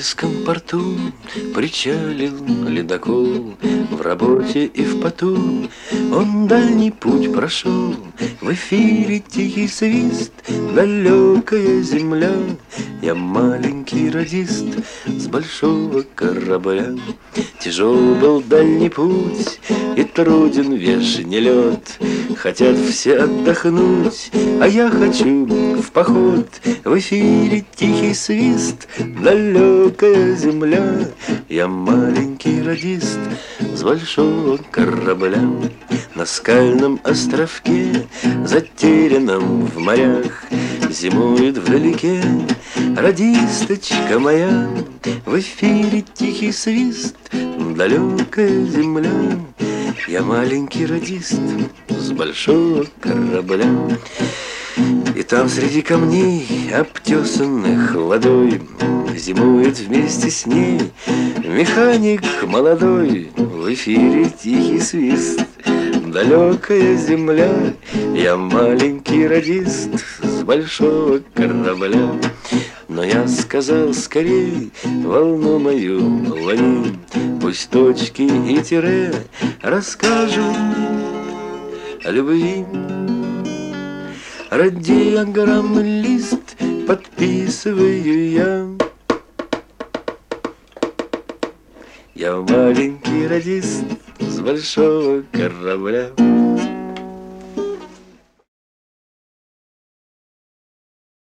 Арктическом порту причалил ледокол. В работе и в поту он дальний путь прошел. В эфире тихий свист, далекая земля. Я маленький радист с большого корабля. Тяжел был дальний путь, и труден вешний лед. Хотят все отдохнуть, а я хочу в поход. В эфире тихий свист, далекая земля. Я маленький радист с большого корабля. На скальном островке, затерянном в морях, зимует вдалеке радисточка моя. В эфире тихий свист, далекая земля. Я маленький радист с большого корабля. И там среди камней, обтесанных водой, зимует вместе с ней механик молодой. В эфире тихий свист, далекая земля. Я маленький радист с большого корабля. Но я сказал скорей, волну мою лови, пусть точки и тире расскажут о любви. Радиограммный лист подписываю я. Я маленький радист с большого корабля.